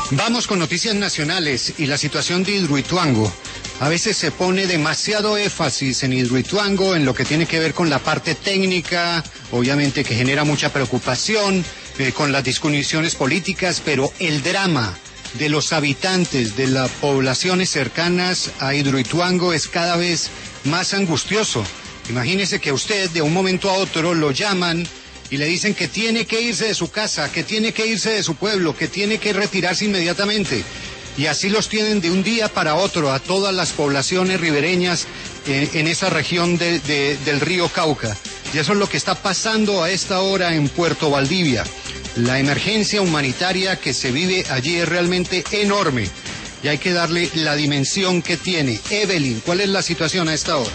Vamos con noticias nacionales y la situación de Hidroituango. A veces se pone demasiado énfasis en Hidroituango, en lo que tiene que ver con la parte técnica, obviamente que genera mucha preocupación, con las discusiones políticas, pero el drama de los habitantes de las poblaciones cercanas a Hidroituango es cada vez más angustioso. Imagínese que a usted de un momento a otro lo llaman y le dicen que tiene que irse de su casa, que tiene que irse de su pueblo, que tiene que retirarse inmediatamente. Y así los tienen de un día para otro a todas las poblaciones ribereñas en esa región del río Cauca. Y eso es lo que está pasando a esta hora en Puerto Valdivia. La emergencia humanitaria que se vive allí es realmente enorme y hay que darle la dimensión que tiene. Evelyn, ¿cuál es la situación a esta hora?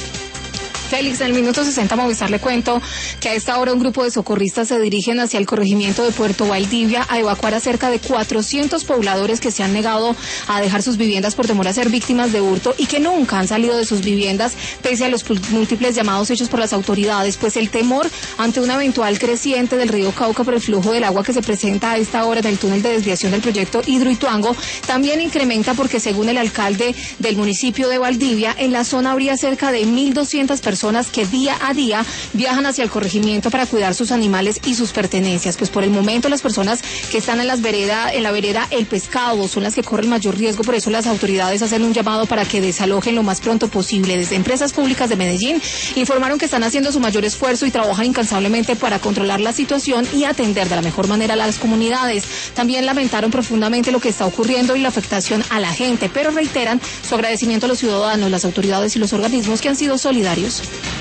Félix, en el minuto 60 Movistar le cuento que a esta hora un grupo de socorristas se dirigen hacia el corregimiento de Puerto Valdivia a evacuar a cerca de 400 pobladores que se han negado a dejar sus viviendas por temor a ser víctimas de hurto y que nunca han salido de sus viviendas pese a los múltiples llamados hechos por las autoridades, pues el temor ante una eventual creciente del río Cauca por el flujo del agua que se presenta a esta hora en el túnel de desviación del proyecto Hidroituango también incrementa porque según el alcalde del municipio de Valdivia, en la zona habría cerca de 1.200 personas que día a día viajan hacia el corregimiento para cuidar sus animales y sus pertenencias. Pues por el momento las personas que están en la vereda El Pescado son las que corren mayor riesgo, por eso las autoridades hacen un llamado para que desalojen lo más pronto posible. Desde Empresas Públicas de Medellín informaron que están haciendo su mayor esfuerzo y trabajan incansablemente para controlar la situación y atender de la mejor manera a las comunidades. También lamentaron profundamente lo que está ocurriendo y la afectación a la gente, pero reiteran su agradecimiento a los ciudadanos, las autoridades y los organismos que han sido solidarios.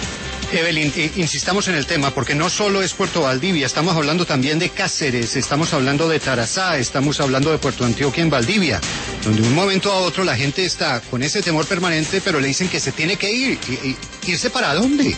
Evelyn, insistamos en el tema, porque no solo es Puerto Valdivia, estamos hablando también de Cáceres, estamos hablando de Tarazá, estamos hablando de Puerto Antioquia en Valdivia, donde de un momento a otro la gente está con ese temor permanente, pero le dicen que se tiene que ir. ¿Irse para dónde?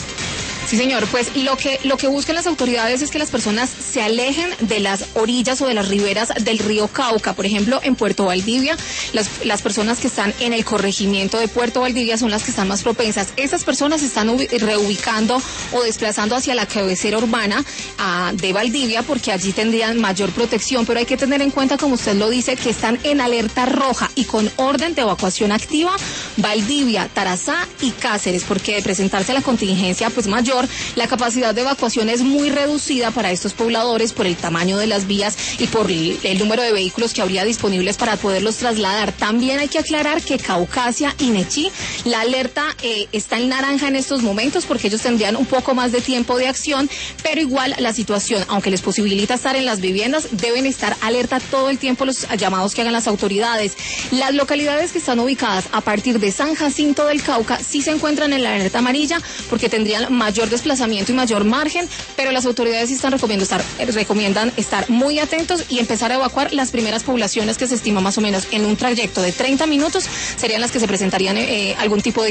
Sí, señor, pues lo que buscan las autoridades es que las personas se alejen de las orillas o de las riberas del río Cauca. Por ejemplo, en Puerto Valdivia, las personas que están en el corregimiento de Puerto Valdivia son las que están más propensas. Estas personas se están reubicando o desplazando hacia la cabecera urbana de Valdivia porque allí tendrían mayor protección, pero hay que tener en cuenta, como usted lo dice, que están en alerta roja y con orden de evacuación activa Valdivia, Tarazá y Cáceres, porque de presentarse la contingencia pues mayor, la capacidad de evacuación es muy reducida para estos pobladores por el tamaño de las vías y por el número de vehículos que habría disponibles para poderlos trasladar. También hay que aclarar que Caucasia y Nechí, la alerta está en naranja en estos momentos porque ellos tendrían un poco más de tiempo de acción, pero igual la situación, aunque les posibilita estar en las viviendas, deben estar alerta todo el tiempo los llamados que hagan las autoridades. Las localidades que están ubicadas a partir de San Jacinto del Cauca sí se encuentran en la alerta amarilla porque tendrían mayor desplazamiento y mayor margen, pero las autoridades sí recomiendan estar muy atentos y empezar a evacuar las primeras poblaciones que se estima más o menos en un trayecto de 30 minutos serían las que se presentarían algún tipo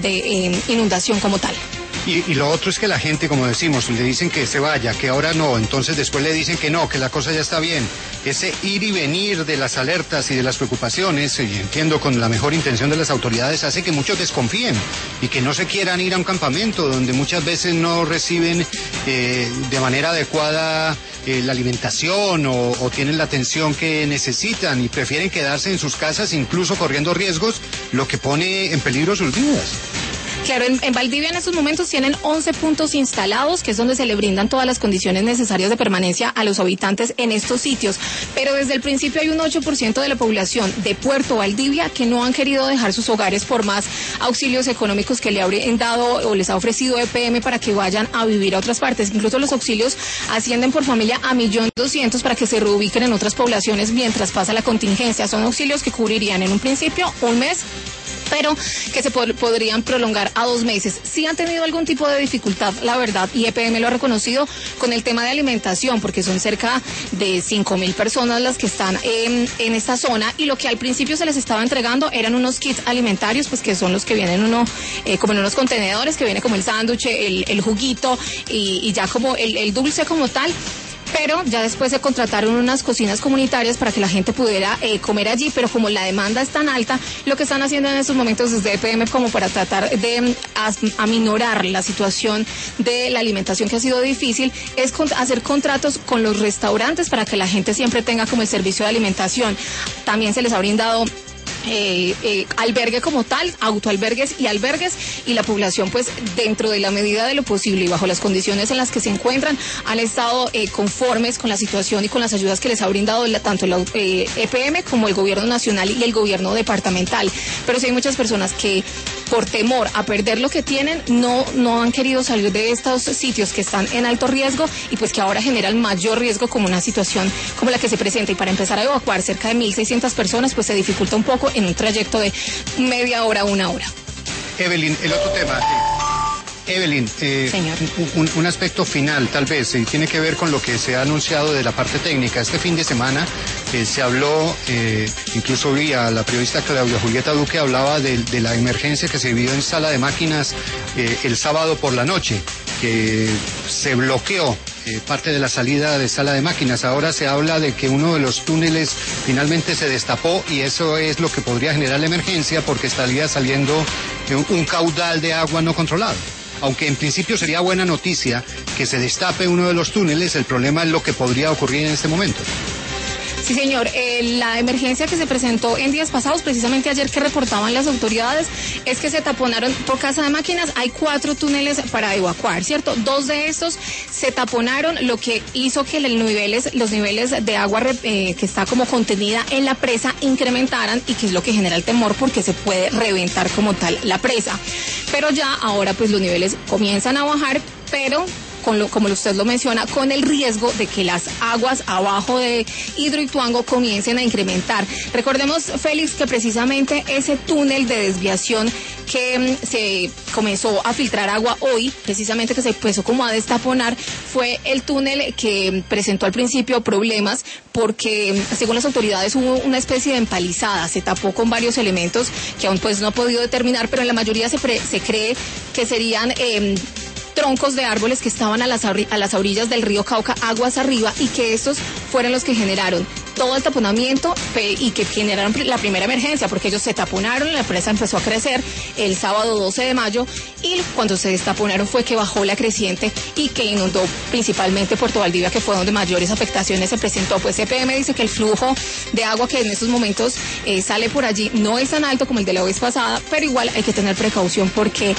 de inundación como tal. Y lo otro es que la gente, como decimos, le dicen que se vaya, que ahora no, entonces después le dicen que no, que la cosa ya está bien. Ese ir y venir de las alertas y de las preocupaciones, y entiendo con la mejor intención de las autoridades, hace que muchos desconfíen y que no se quieran ir a un campamento donde muchas veces no reciben de manera adecuada la alimentación o tienen la atención que necesitan y prefieren quedarse en sus casas incluso corriendo riesgos, lo que pone en peligro sus vidas. Claro, en Valdivia en estos momentos tienen 11 puntos instalados, que es donde se le brindan todas las condiciones necesarias de permanencia a los habitantes en estos sitios. Pero desde el principio hay un 8% de la población de Puerto Valdivia que no han querido dejar sus hogares por más auxilios económicos que le habrían dado o les ha ofrecido EPM para que vayan a vivir a otras partes. Incluso los auxilios ascienden por familia a 1.200.000 para que se reubiquen en otras poblaciones mientras pasa la contingencia. Son auxilios que cubrirían en un principio un mes, pero que se podrían prolongar a 2 meses. Sí han tenido algún tipo de dificultad, la verdad, y EPM lo ha reconocido con el tema de alimentación, porque son cerca de 5.000 personas las que están en esta zona, y lo que al principio se les estaba entregando eran unos kits alimentarios, pues que son los que vienen como en unos contenedores, que viene como el sándwich, el juguito y ya como el dulce como tal. pero ya después se contrataron unas cocinas comunitarias para que la gente pudiera comer allí, pero como la demanda es tan alta, lo que están haciendo en estos momentos desde EPM como para tratar de aminorar la situación de la alimentación que ha sido difícil, es hacer contratos con los restaurantes para que la gente siempre tenga como el servicio de alimentación. También se les ha brindado albergue como tal, autoalbergues y albergues, y la población pues dentro de la medida de lo posible y bajo las condiciones en las que se encuentran han estado conformes con la situación y con las ayudas que les ha brindado tanto la EPM como el gobierno nacional y el gobierno departamental. Pero sí hay muchas personas que por temor a perder lo que tienen no han querido salir de estos sitios que están en alto riesgo y pues que ahora generan mayor riesgo como una situación como la que se presenta, y para empezar a evacuar cerca de 1.600 personas pues se dificulta un poco en un trayecto de media hora, una hora. Evelyn, el otro tema. Evelyn, un aspecto final tal vez, y tiene que ver con lo que se ha anunciado de la parte técnica. Este fin de semana se habló, incluso vi a la periodista Claudia Julieta Duque, hablaba de la emergencia que se vivió en sala de máquinas el sábado por la noche, que se bloqueó parte de la salida de sala de máquinas. Ahora se habla de que uno de los túneles finalmente se destapó y eso es lo que podría generar la emergencia porque estaría saliendo un caudal de agua no controlado. Aunque en principio sería buena noticia que se destape uno de los túneles, el problema es lo que podría ocurrir en este momento. Sí, señor. La emergencia que se presentó en días pasados, precisamente ayer que reportaban las autoridades, es que se taponaron por casa de máquinas. Hay 4 túneles para evacuar, ¿cierto? 2 de estos se taponaron, lo que hizo que los niveles de agua que está como contenida en la presa incrementaran, y que es lo que genera el temor porque se puede reventar como tal la presa. Pero ya ahora pues los niveles comienzan a bajar, pero como usted lo menciona, con el riesgo de que las aguas abajo de Hidroituango comiencen a incrementar. Recordemos, Félix, que precisamente ese túnel de desviación que se comenzó a filtrar agua hoy, precisamente que se empezó como a destaponar, fue el túnel que presentó al principio problemas porque, según las autoridades, hubo una especie de empalizada, se tapó con varios elementos que aún pues no ha podido determinar, pero en la mayoría se cree que serían troncos de árboles que estaban a las orillas del río Cauca, aguas arriba, y que estos fueron los que generaron todo el taponamiento y que generaron la primera emergencia, porque ellos se taponaron, la presa empezó a crecer el sábado 12 de mayo, y cuando se destaponaron fue que bajó la creciente y que inundó principalmente Puerto Valdivia, que fue donde mayores afectaciones se presentó. Pues EPM dice que el flujo de agua que en estos momentos sale por allí no es tan alto como el de la vez pasada, pero igual hay que tener precaución porque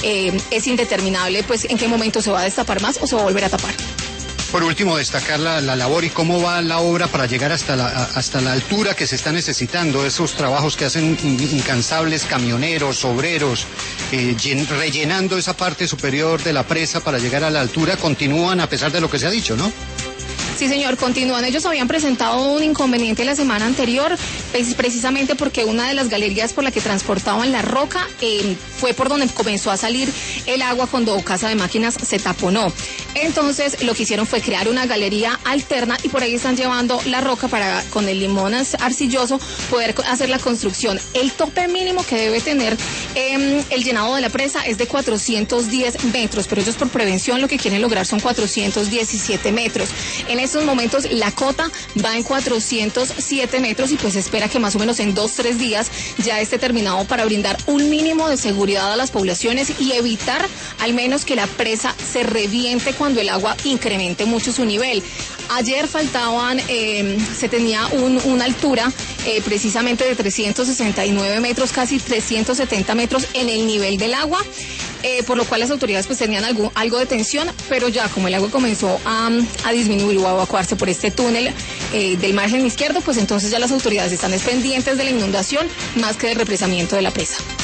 es indeterminable pues en qué momento se va a destapar más o se va a volver a tapar. Por último, destacar la labor y cómo va la obra para llegar hasta la altura que se está necesitando, esos trabajos que hacen incansables camioneros, obreros, rellenando esa parte superior de la presa para llegar a la altura, continúan a pesar de lo que se ha dicho, ¿no? Sí, señor, continúan. Ellos habían presentado un inconveniente la semana anterior, precisamente porque una de las galerías por la que transportaban la roca fue por donde comenzó a salir el agua cuando casa de máquinas se taponó. Entonces, lo que hicieron fue crear una galería alterna y por ahí están llevando la roca para, con el limón arcilloso, poder hacer la construcción. El tope mínimo que debe tener el llenado de la presa es de 410 metros, pero ellos por prevención lo que quieren lograr son 417 metros. En estos momentos la cota va en 407 metros y pues se espera que más o menos en 2-3 días ya esté terminado para brindar un mínimo de seguridad a las poblaciones y evitar al menos que la presa se reviente cuando el agua incremente mucho su nivel. Ayer se tenía una altura precisamente de 369 metros, casi 370 metros en el nivel del agua, por lo cual las autoridades pues tenían algo de tensión, pero ya como el agua comenzó a disminuir o a evacuarse por este túnel del margen izquierdo, pues entonces ya las autoridades están pendientes de la inundación más que del represamiento de la presa.